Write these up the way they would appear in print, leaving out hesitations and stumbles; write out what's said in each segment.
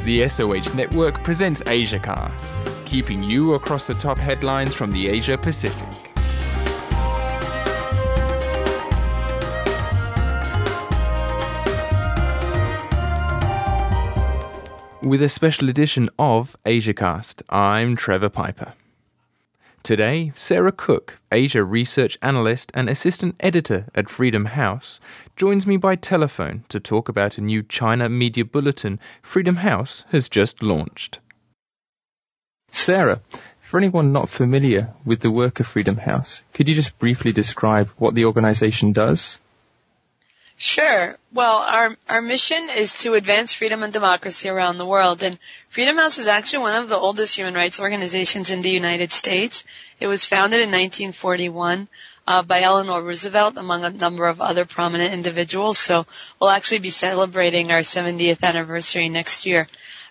The SOH Network presents AsiaCast, keeping you across the top headlines from the Asia Pacific. With a special edition of AsiaCast, I'm Trevor Piper. Today, Sarah Cook, Asia Research Analyst and Assistant Editor at Freedom House, joins me by telephone to talk about a new China media bulletin Freedom House has just launched. Sarah, for anyone not familiar with the work of Freedom House, could you just briefly describe what the organization does? Sure. Well, our mission is to advance freedom and democracy around the world, and Freedom House is actually one of the oldest human rights organizations in the United States. It was founded in 1941 by Eleanor Roosevelt, among a number of other prominent individuals, so we'll actually be celebrating our 70th anniversary next year.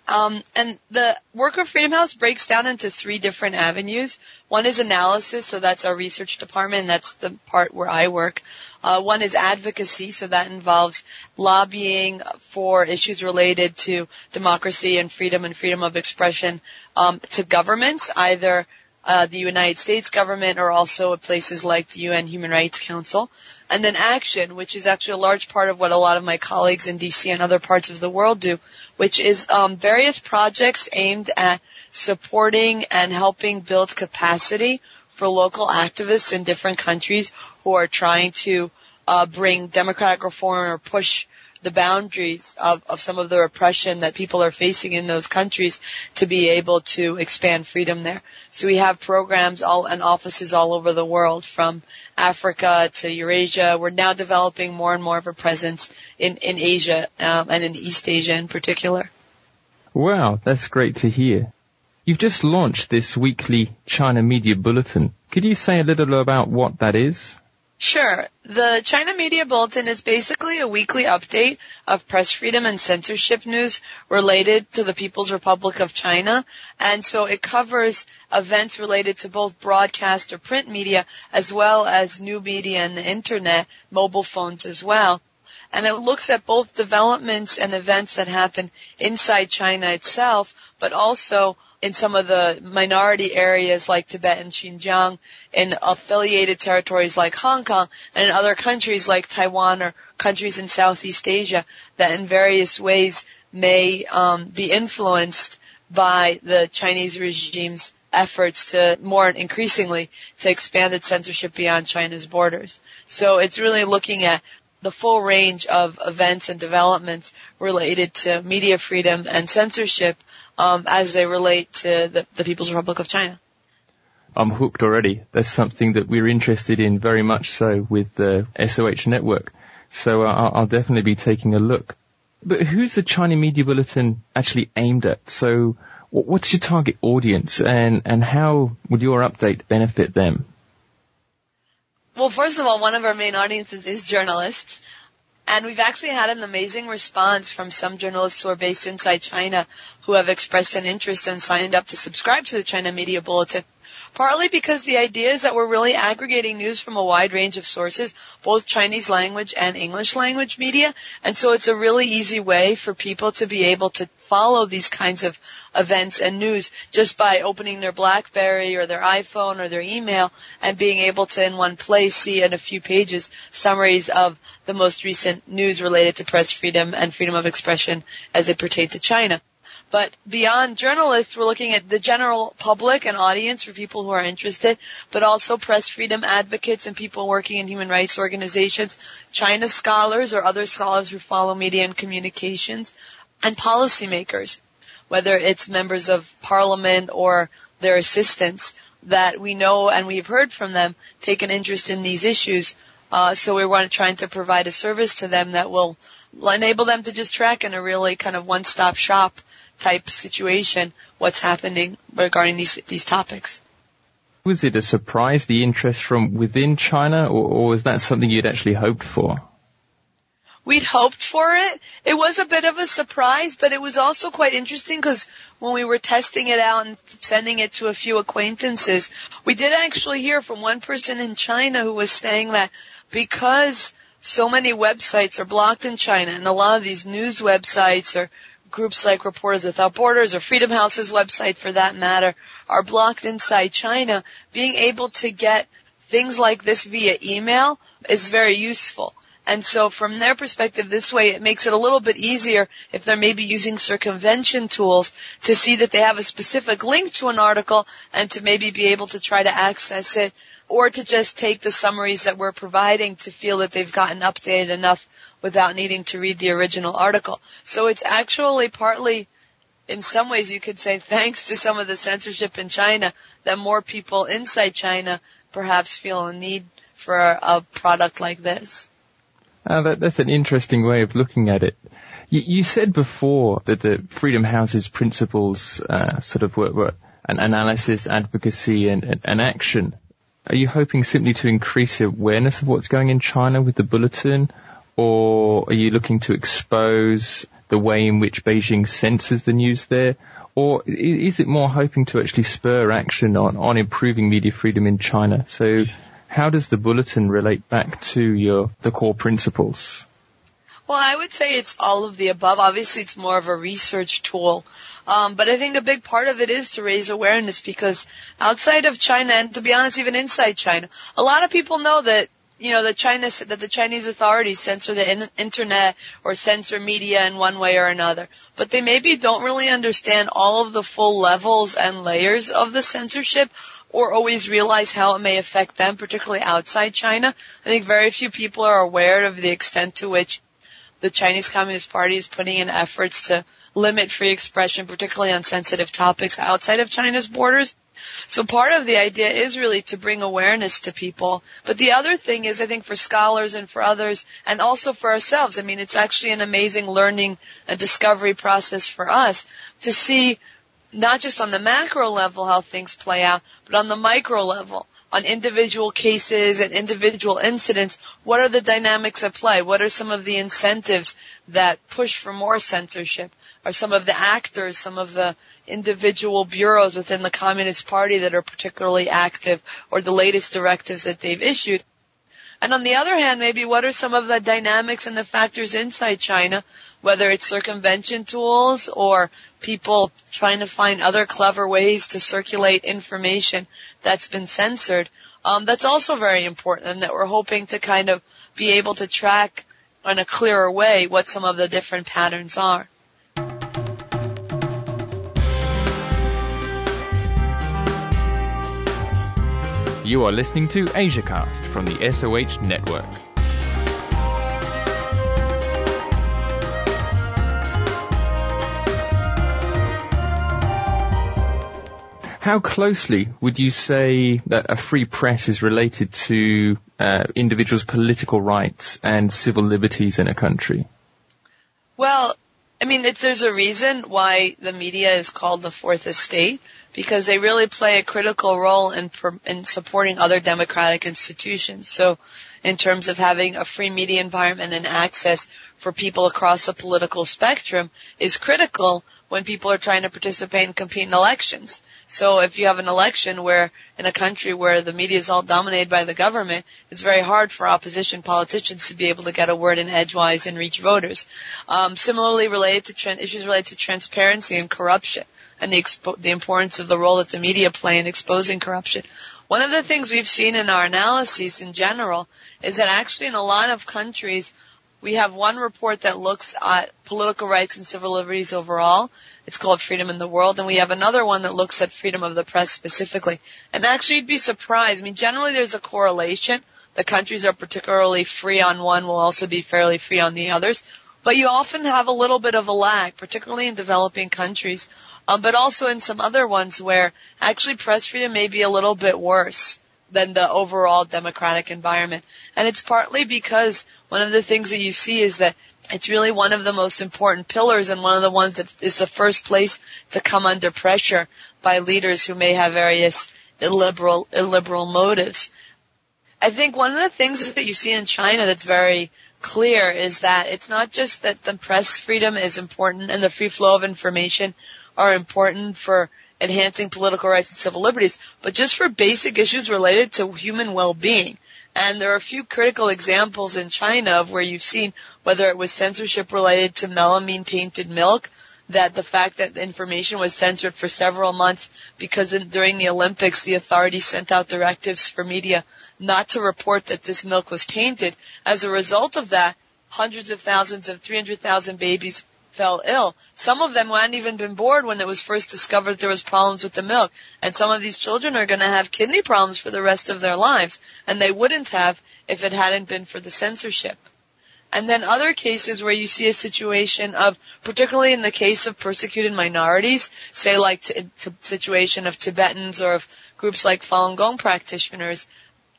And the work of Freedom House breaks down into three different avenues. One is analysis, so that's our research department, and that's the part where I work. One is advocacy, so that involves lobbying for issues related to democracy and freedom of expression to governments, either the United States government or also at places like the UN Human Rights Council. And then action, which is actually a large part of what a lot of my colleagues in DC and other parts of the world do, which is various projects aimed at supporting and helping build capacity for local activists in different countries who are trying to bring democratic reform or push the boundaries of some of the repression that people are facing in those countries to be able to expand freedom there. So we have programs and offices all over the world, from Africa to Eurasia. We're now developing more and more of a presence in Asia and in East Asia in particular. Wow, that's great to hear. You've just launched this weekly China Media Bulletin. Could you say a little about what that is? Sure. The China Media Bulletin is basically a weekly update of press freedom and censorship news related to the People's Republic of China. And so it covers events related to both broadcast or print media, as well as new media and the internet, mobile phones as well. And it looks at both developments and events that happen inside China itself, but also in some of the minority areas like Tibet and Xinjiang, in affiliated territories like Hong Kong, and in other countries like Taiwan or countries in Southeast Asia that in various ways may be influenced by the Chinese regime's efforts to more increasingly to expand its censorship beyond China's borders. So it's really looking at the full range of events and developments related to media freedom and censorship as they relate to the People's Republic of China. I'm hooked already. That's something that we're interested in very much so with the SOH network. So I'll definitely be taking a look. But who's the China Media Bulletin actually aimed at? So what's your target audience and how would your update benefit them? Well, first of all, one of our main audiences is journalists. And we've actually had an amazing response from some journalists who are based inside China who have expressed an interest and signed up to subscribe to the China Media Bulletin. Partly because the idea is that we're really aggregating news from a wide range of sources, both Chinese language and English language media. And so it's a really easy way for people to be able to follow these kinds of events and news just by opening their BlackBerry or their iPhone or their email and being able to in one place see in a few pages summaries of the most recent news related to press freedom and freedom of expression as they pertain to China. But beyond journalists, we're looking at the general public and audience for people who are interested, but also press freedom advocates and people working in human rights organizations, China scholars or other scholars who follow media and communications, and policymakers, whether it's members of parliament or their assistants that we know and we've heard from them take an interest in these issues. So we're trying to provide a service to them that will enable them to just track in a really kind of one-stop shop type situation what's happening regarding these topics. Was it a surprise, the interest from within China, or was that something you'd actually hoped for? We'd hoped for it. It was a bit of a surprise, but it was also quite interesting because when we were testing it out and sending it to a few acquaintances, we did actually hear from one person in China who was saying that because so many websites are blocked in China and a lot of these news websites are groups like Reporters Without Borders or Freedom House's website, for that matter, are blocked inside China, being able to get things like this via email is very useful. And so from their perspective, this way it makes it a little bit easier if they're maybe using circumvention tools to see that they have a specific link to an article and to maybe be able to try to access it, or to just take the summaries that we're providing to feel that they've gotten updated enough without needing to read the original article. So it's actually partly, in some ways you could say, thanks to some of the censorship in China, that more people inside China perhaps feel a need for a product like this. That's an interesting way of looking at it. You said before that the Freedom House's principles sort of were an analysis, advocacy, and action. Are you hoping simply to increase awareness of what's going in China with the bulletin, or are you looking to expose the way in which Beijing censors the news there? Or is it more hoping to actually spur action on improving media freedom in China? So how does the bulletin relate back to the core principles? Well, I would say it's all of the above. Obviously, it's more of a research tool. But I think a big part of it is to raise awareness, because outside of China, and to be honest, even inside China, a lot of people know that, that the Chinese authorities censor the internet or censor media in one way or another. But they maybe don't really understand all of the full levels and layers of the censorship, or always realize how it may affect them, particularly outside China. I think very few people are aware of the extent to which the Chinese Communist Party is putting in efforts to limit free expression, particularly on sensitive topics outside of China's borders. So part of the idea is really to bring awareness to people. But the other thing is, I think for scholars and for others, and also for ourselves, I mean, it's actually an amazing learning and discovery process for us to see not just on the macro level how things play out, but on the micro level, on individual cases and individual incidents. What are the dynamics at play? What are some of the incentives that push for more censorship? Are some of the actors, some of the individual bureaus within the Communist Party that are particularly active, or the latest directives that they've issued? And on the other hand, maybe what are some of the dynamics and the factors inside China, whether it's circumvention tools or people trying to find other clever ways to circulate information that's been censored. That's also very important, and that we're hoping to kind of be able to track in a clearer way what some of the different patterns are. You are listening to AsiaCast from the SOH Network. How closely would you say that a free press is related to individuals' political rights and civil liberties in a country? Well, I mean, there's a reason why the media is called the Fourth Estate, because they really play a critical role in supporting other democratic institutions. So in terms of having a free media environment and access for people across the political spectrum is critical when people are trying to participate and compete in elections. So if you have an election where, in a country where the media is all dominated by the government, it's very hard for opposition politicians to be able to get a word in edgewise and reach voters. Similarly, issues related to transparency and corruption, and the importance of the role that the media play in exposing corruption. One of the things we've seen in our analyses in general is that actually in a lot of countries, we have one report that looks at political rights and civil liberties overall. It's called Freedom in the World, and we have another one that looks at freedom of the press specifically. And actually, you'd be surprised. I mean, generally there's a correlation. The countries are particularly free on one will also be fairly free on the others. But you often have a little bit of a lag, particularly in developing countries, but also in some other ones where actually press freedom may be a little bit worse than the overall democratic environment. And it's partly because one of the things that you see is that it's really one of the most important pillars and one of the ones that is the first place to come under pressure by leaders who may have various illiberal motives. I think one of the things that you see in China that's very clear is that it's not just that the press freedom is important and the free flow of information are important for enhancing political rights and civil liberties, but just for basic issues related to human well-being. And there are a few critical examples in China of where you've seen, whether it was censorship related to melamine-tainted milk, that the fact that the information was censored for several months because during the Olympics the authorities sent out directives for media not to report that this milk was tainted. As a result of that, hundreds of thousands of 300,000 babies fell ill. Some of them hadn't even been born when it was first discovered there was problems with the milk. And some of these children are going to have kidney problems for the rest of their lives. And they wouldn't have if it hadn't been for the censorship. And then other cases where you see a situation of, particularly in the case of persecuted minorities, say like situation of Tibetans or of groups like Falun Gong practitioners,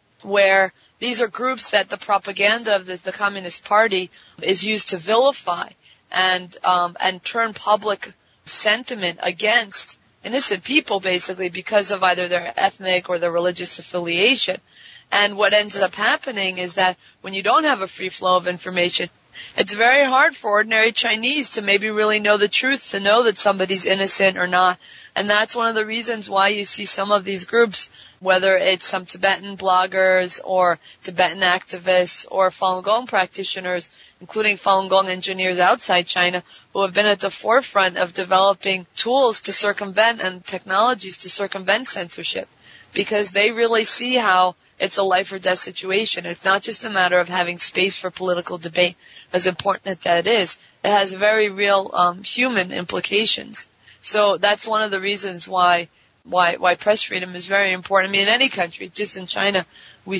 where these are groups that the propaganda of the Communist Party is used to vilify and turn public sentiment against innocent people, basically, because of either their ethnic or their religious affiliation. And what ends up happening is that when you don't have a free flow of information, it's very hard for ordinary Chinese to maybe really know the truth, to know that somebody's innocent or not. And that's one of the reasons why you see some of these groups, whether it's some Tibetan bloggers or Tibetan activists or Falun Gong practitioners, including Falun Gong engineers outside China, who have been at the forefront of developing tools to circumvent and technologies to circumvent censorship, because they really see how it's a life or death situation. It's not just a matter of having space for political debate, as important as that is. It has very real human implications. So that's one of the reasons why press freedom is very important. I mean, in any country, just in China, I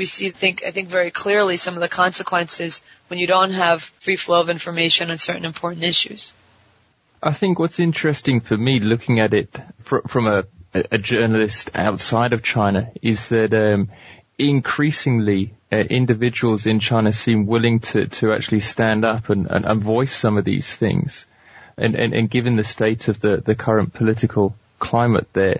think very clearly some of the consequences when you don't have free flow of information on certain important issues. I think what's interesting for me, looking at it from a journalist outside of China, is that increasingly individuals in China seem willing to actually stand up and voice some of these things. And given the state of the current political climate there,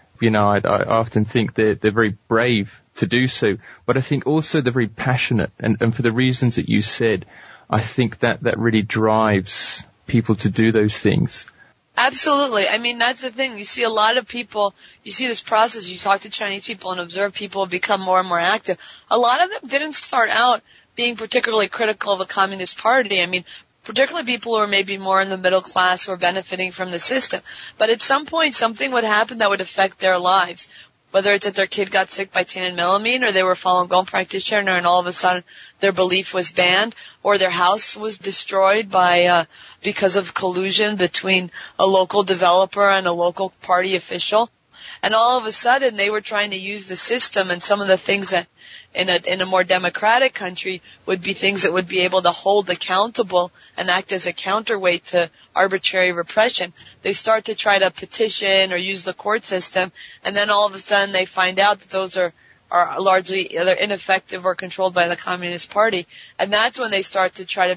I often think they're very brave to do so, but I think also they're very passionate. And for the reasons that you said, I think that really drives people to do those things. Absolutely. I mean, that's the thing. You see a lot of people, you see this process, you talk to Chinese people and observe people become more and more active. A lot of them didn't start out being particularly critical of the Communist Party. I mean, particularly people who are maybe more in the middle class who are benefiting from the system. But at some point, something would happen that would affect their lives. Whether it's that their kid got sick by Tiananmen, or they were Falun Gong practitioner and all of a sudden their belief was banned, or their house was destroyed because of collusion between a local developer and a local party official. And all of a sudden they were trying to use the system, and some of the things that in a more democratic country would be things that would be able to hold accountable and act as a counterweight to arbitrary repression. They start to try to petition or use the court system, and then all of a sudden they find out that those are largely either ineffective or controlled by the Communist Party. And that's when they start to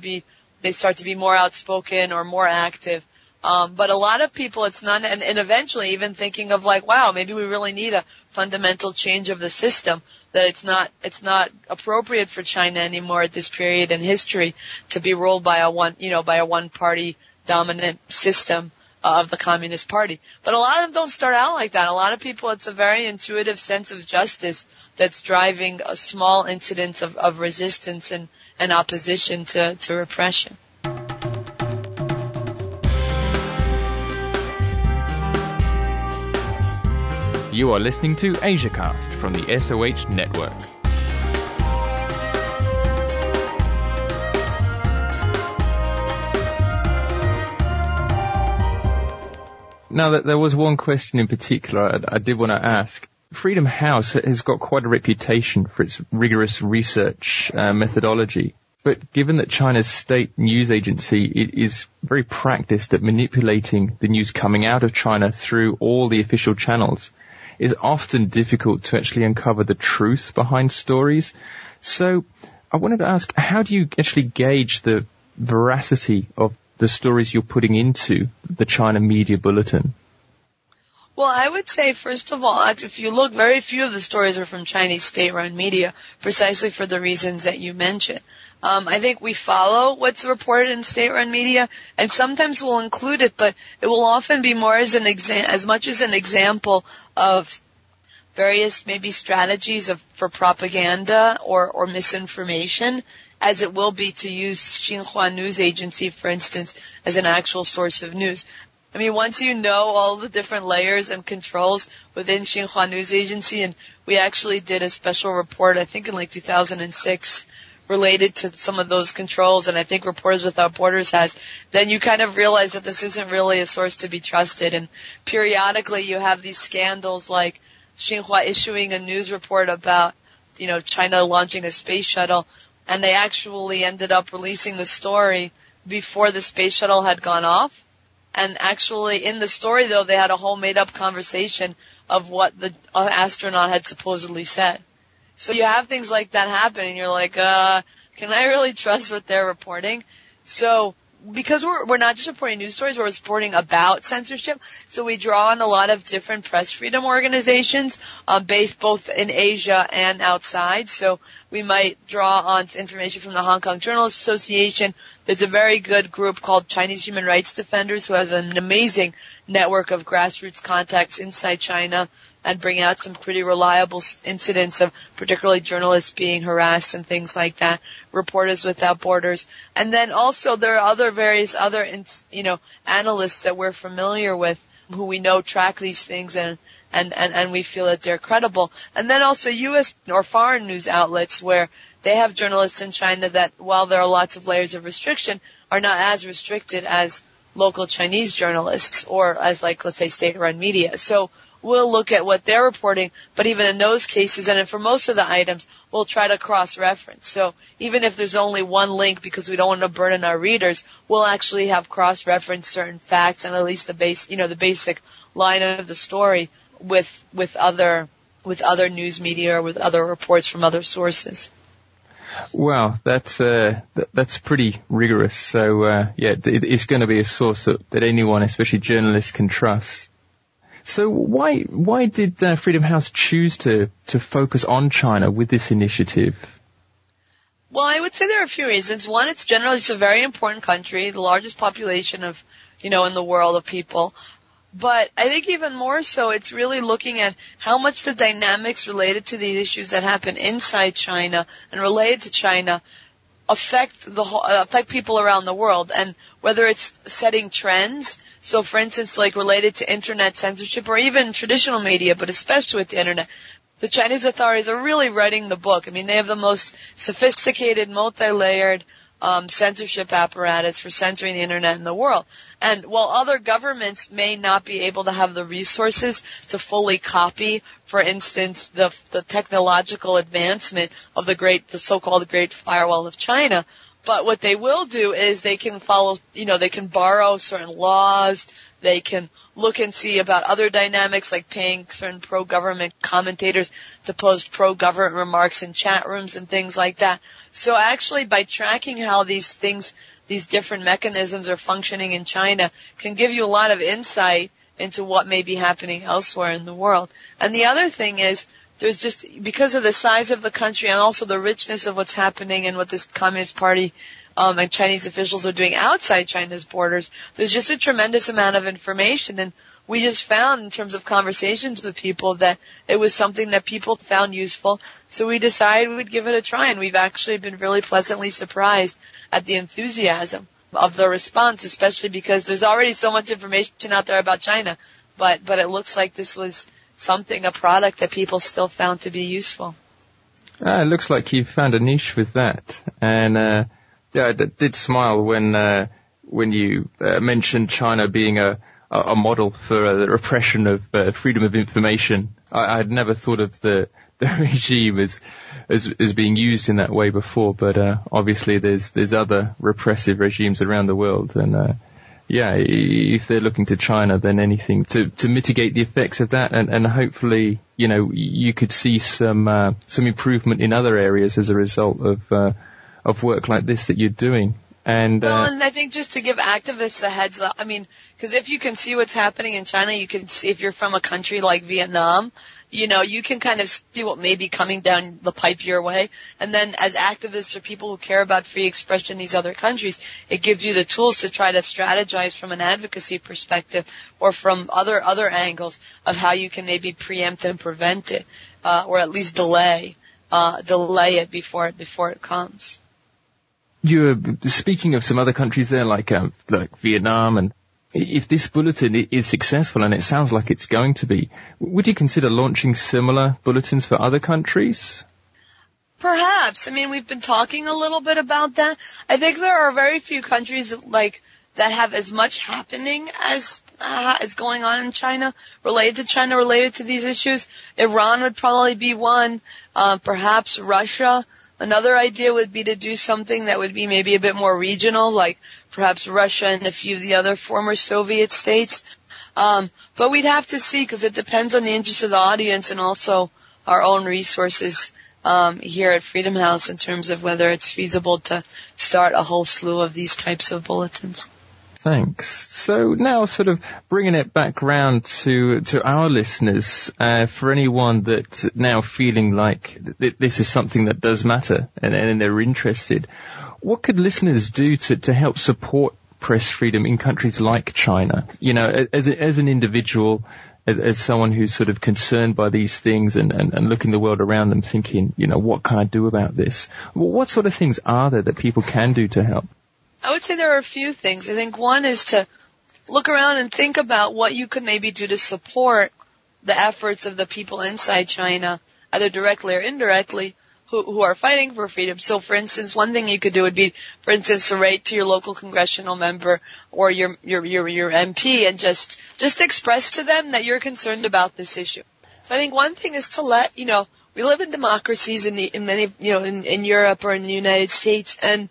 be more outspoken or more active. But a lot of people, it's not, and eventually even thinking of like, wow, maybe we really need a fundamental change of the system, that it's not appropriate for China anymore at this period in history to be ruled by a one party dominant system of the Communist Party. But a lot of them don't start out like that. A lot of people, it's a very intuitive sense of justice that's driving a small incidence of resistance and opposition to repression. You are listening to AsiaCast from the SOH Network. Now, there was one question in particular I did want to ask. Freedom House has got quite a reputation for its rigorous research methodology. But given that China's state news agency is very practiced at manipulating the news coming out of China through all the official channels, it's often difficult to actually uncover the truth behind stories. So I wanted to ask, how do you actually gauge the veracity of the stories you're putting into the China Media Bulletin? Well, I would say, first of all, if you look, very few of the stories are from Chinese state-run media, precisely for the reasons that you mentioned. I think we follow what's reported in state-run media, and sometimes we'll include it, but it will often be more as much as an example of various maybe strategies for propaganda or misinformation, as it will be to use Xinhua News Agency, for instance, as an actual source of news. I mean, once you know all the different layers and controls within Xinhua News Agency, and we actually did a special report, I think in like 2006, related to some of those controls, and I think Reporters Without Borders has, then you kind of realize that this isn't really a source to be trusted. And periodically you have these scandals like Xinhua issuing a news report about, China launching a space shuttle, and they actually ended up releasing the story before the space shuttle had gone off. And actually in the story, though, they had a whole made-up conversation of what the astronaut had supposedly said. So you have things like that happen, and you're like, can I really trust what they're reporting? So because we're not just reporting news stories, we're reporting about censorship. So we draw on a lot of different press freedom organizations, based both in Asia and outside. So we might draw on information from the Hong Kong Journalists Association. There's a very good group called Chinese Human Rights Defenders who has an amazing network of grassroots contacts inside China and bring out some pretty reliable incidents of particularly journalists being harassed and things like that. Reporters Without Borders. And then also there are various other analysts that we're familiar with who we know track these things and we feel that they're credible. And then also U.S. or foreign news outlets where they have journalists in China that, while there are lots of layers of restriction, are not as restricted as local Chinese journalists or as, like, let's say, state-run media. So we'll look at what they're reporting, but even in those cases, and for most of the items, we'll try to cross-reference. So even if there's only one link because we don't want to burden our readers, we'll actually have cross-reference certain facts and at least the basic line of the story with other news media or with other reports from other sources. Wow, that's pretty rigorous. So it's going to be a source that anyone, especially journalists, can trust. So why did Freedom House choose to focus on China with this initiative? Well, I would say there are a few reasons. One, it's generally just a very important country, the largest population of, in the world of people. But I think even more so, it's really looking at how much the dynamics related to these issues that happen inside China and related to China affect people around the world, and whether it's setting trends. So, for instance, like related to internet censorship or even traditional media, but especially with the internet, the Chinese authorities are really writing the book. I mean, they have the most sophisticated, multi-layered censorship apparatus for censoring the internet in the world. And while other governments may not be able to have the resources to fully copy, for instance, the technological advancement of the so-called Great Firewall of China, but what they will do is they can follow, they can borrow certain laws, they can look and see about other dynamics like paying certain pro-government commentators to post pro-government remarks in chat rooms and things like that. So actually by tracking how these different mechanisms are functioning in China can give you a lot of insight into what may be happening elsewhere in the world. And the other thing is, there's just, because of the size of the country and also the richness of what's happening and what this Communist Party and Chinese officials are doing outside China's borders, there's just a tremendous amount of information. And we just found, in terms of conversations with people, that it was something that people found useful. So we decided we'd give it a try, and we've actually been really pleasantly surprised at the enthusiasm of the response, especially because there's already so much information out there about China. But it looks like this was a product that people still found to be useful. It looks like you found a niche with that. And I did smile when you mentioned China being a model for the repression of freedom of information. I had never thought of the regime as being used in that way before, but obviously there's other repressive regimes around the world, and if they're looking to China, then anything to mitigate the effects of that, and hopefully, you could see some improvement in other areas as a result of work like this that you're doing. And I think just to give activists a heads up, because if you can see what's happening in China, you can see, if you're from a country like Vietnam, you can kind of see what may be coming down the pipe your way. And then as activists or people who care about free expression in these other countries, it gives you the tools to try to strategize from an advocacy perspective or from other angles of how you can maybe preempt and prevent it, or at least delay it before it comes. You're speaking of some other countries there, like Vietnam, and if this bulletin is successful, and it sounds like it's going to be, would you consider launching similar bulletins for other countries? Perhaps. I mean, we've been talking a little bit about that. I think there are very few countries that have as much happening as going on in China, related to these issues. Iran would probably be one. Perhaps Russia. Another idea would be to do something that would be maybe a bit more regional, like perhaps Russia and a few of the other former Soviet states. But we'd have to see, because it depends on the interest of the audience and also our own resources here at Freedom House in terms of whether it's feasible to start a whole slew of these types of bulletins. Thanks. So now sort of bringing it back round to our listeners, for anyone that's now feeling like this is something that does matter and they're interested, what could listeners do to help support press freedom in countries like China? As an individual, as someone who's sort of concerned by these things and looking the world around them thinking, what can I do about this? What sort of things are there that people can do to help? I would say there are a few things. I think one is to look around and think about what you could maybe do to support the efforts of the people inside China, either directly or indirectly, who are fighting for freedom. So, for instance, one thing you could do would be, for instance, to write to your local congressional member or your MP and just express to them that you're concerned about this issue. So I think one thing is to let, we live in democracies in many, in Europe or in the United States, and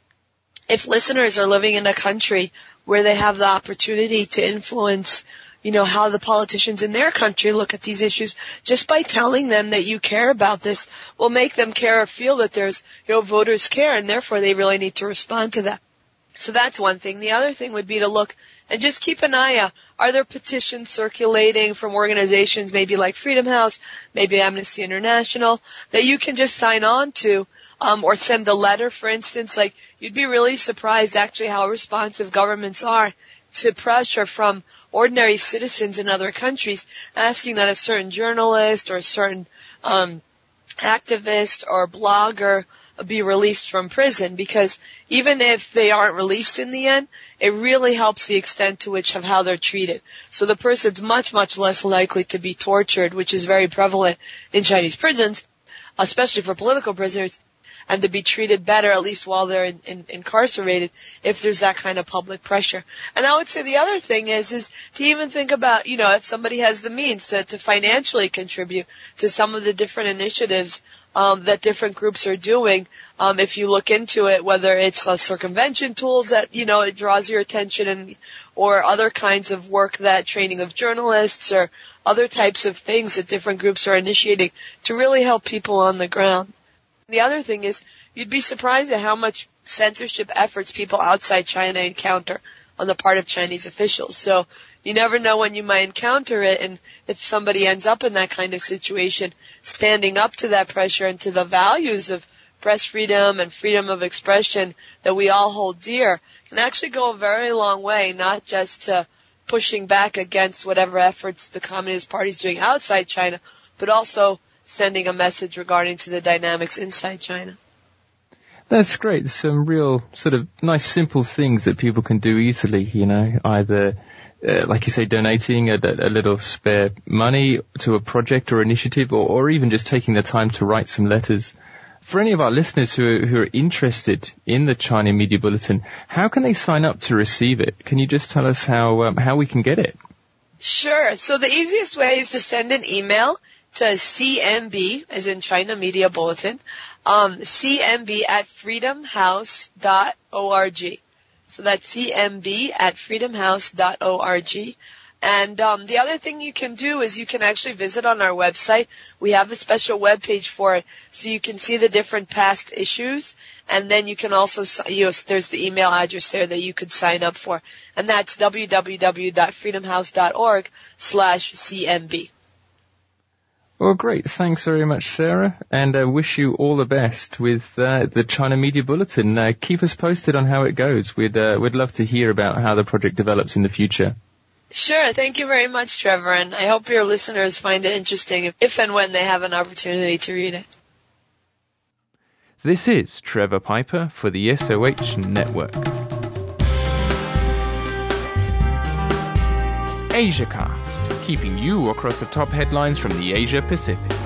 if listeners are living in a country where they have the opportunity to influence, how the politicians in their country look at these issues, just by telling them that you care about this will make them care or feel that there's, voters care, and therefore they really need to respond to that. So that's one thing. The other thing would be to look and just keep an eye out. Are there petitions circulating from organizations maybe like Freedom House, maybe Amnesty International, that you can just sign on to, or send a letter, for instance? Like, you'd be really surprised actually how responsive governments are to pressure from ordinary citizens in other countries asking that a certain journalist or a certain activist or blogger be released from prison, because even if they aren't released in the end, it really helps the extent to which of how they're treated. So the person's much, much less likely to be tortured, which is very prevalent in Chinese prisons, especially for political prisoners, and to be treated better, at least while they're incarcerated, if there's that kind of public pressure. And I would say the other thing is to even think about, if somebody has the means to financially contribute to some of the different initiatives that different groups are doing. If you look into it, whether it's circumvention tools that, it draws your attention, or other kinds of work, that training of journalists, or other types of things that different groups are initiating to really help people on the ground. The other thing is, you'd be surprised at how much censorship efforts people outside China encounter on the part of Chinese officials. So you never know when you might encounter it, and if somebody ends up in that kind of situation, standing up to that pressure and to the values of press freedom and freedom of expression that we all hold dear can actually go a very long way, not just to pushing back against whatever efforts the Communist Party is doing outside China, but also sending a message regarding to the dynamics inside China. That's great. There's some real sort of nice simple things that people can do easily, either, like you say, donating a little spare money to a project or initiative, or even just taking the time to write some letters. For any of our listeners who are interested in the China Media Bulletin, how can they sign up to receive it? Can you just tell us how we can get it? Sure. So the easiest way is to send an email to CMB, as in China Media Bulletin, CMB at freedomhouse.org. So that's CMB at freedomhouse.org. And the other thing you can do is you can actually visit on our website. We have a special web page for it, so you can see the different past issues, and then you can also, there's the email address there that you could sign up for, and that's www.freedomhouse.org/CMB. Well, great. Thanks very much, Sarah, and I wish you all the best with the China Media Bulletin. Keep us posted on how it goes. We'd love to hear about how the project develops in the future. Sure. Thank you very much, Trevor, and I hope your listeners find it interesting if and when they have an opportunity to read it. This is Trevor Piper for the SOH Network. AsiaCast, keeping you across the top headlines from the Asia Pacific.